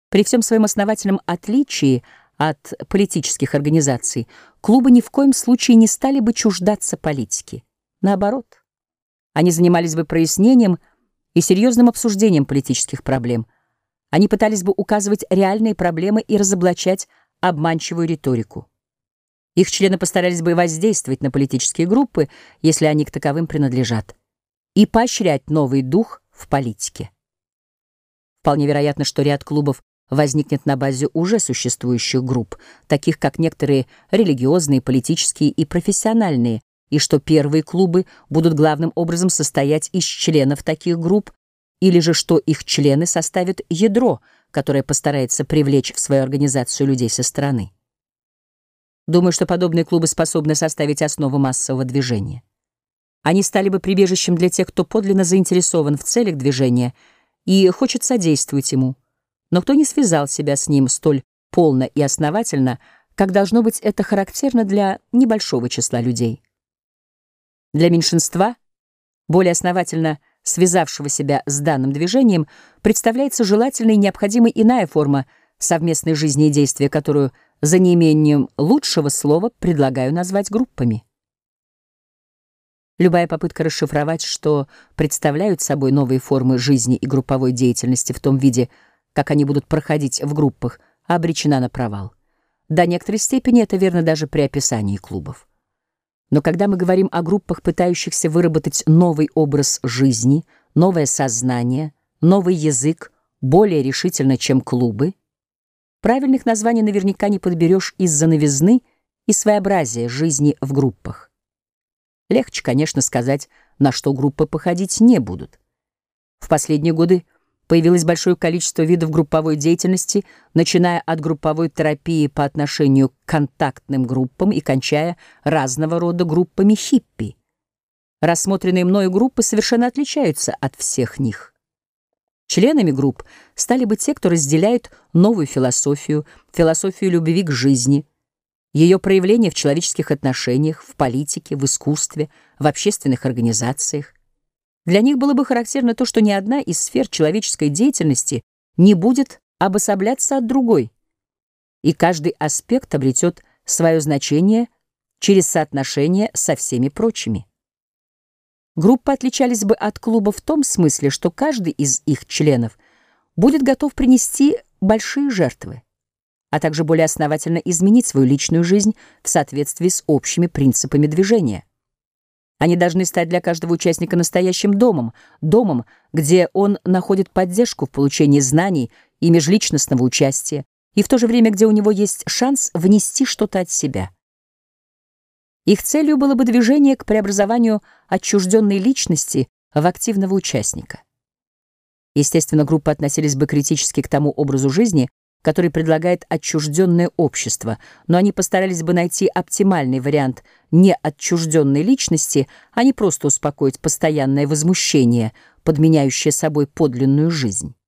При всем своем основательном отличии от политических организаций, клубы ни в коем случае не стали бы чуждаться политики. Наоборот, они занимались бы прояснением и серьезным обсуждением политических проблем. Они пытались бы указывать реальные проблемы и разоблачать обманчивую риторику. Их члены постарались бы воздействовать на политические группы, если они к таковым принадлежат, и поощрять новый дух в политике. Вполне вероятно, что ряд клубов возникнет на базе уже существующих групп, таких как некоторые религиозные, политические и профессиональные, и что первые клубы будут главным образом состоять из членов таких групп, или же что их члены составят ядро, которое постарается привлечь в свою организацию людей со стороны. Думаю, что подобные клубы способны составить основу массового движения. Они стали бы прибежищем для тех, кто подлинно заинтересован в целях движения и хочет содействовать ему, но кто не связал себя с ним столь полно и основательно, как должно быть это характерно для небольшого числа людей. Для меньшинства, более основательно связавшего себя с данным движением, представляется желательной и необходимой иная форма совместной жизни и действия, которую за неимением лучшего слова предлагаю назвать группами. Любая попытка расшифровать, что представляют собой новые формы жизни и групповой деятельности в том виде, как они будут проходить в группах, обречена на провал. До некоторой степени это верно даже при описании клубов. Но когда мы говорим о группах, пытающихся выработать новый образ жизни, новое сознание, новый язык, более решительно, чем клубы, правильных названий наверняка не подберешь из-за новизны и своеобразия жизни в группах. Легче, конечно, сказать, на что группы походить не будут. В последние годы появилось большое количество видов групповой деятельности, начиная от групповой терапии по отношению к контактным группам и кончая разного рода группами хиппи. Рассмотренные мною группы совершенно отличаются от всех них. Членами групп стали бы те, кто разделяет новую философию, философию любви к жизни, ее проявление в человеческих отношениях, в политике, в искусстве, в общественных организациях. Для них было бы характерно то, что ни одна из сфер человеческой деятельности не будет обособляться от другой, и каждый аспект обретет свое значение через соотношение со всеми прочими. Группы отличались бы от клуба в том смысле, что каждый из их членов будет готов принести большие жертвы, а также более основательно изменить свою личную жизнь в соответствии с общими принципами движения. Они должны стать для каждого участника настоящим домом, где он находит поддержку в получении знаний и межличностного участия, и в то же время, где у него есть шанс внести что-то от себя. Их целью было бы движение к преобразованию отчужденной личности в активного участника. Естественно, группы относились бы критически к тому образу жизни, который предлагает отчужденное общество, но они постарались бы найти оптимальный вариант не отчужденной личности, а не просто успокоить постоянное возмущение, подменяющее собой подлинную жизнь.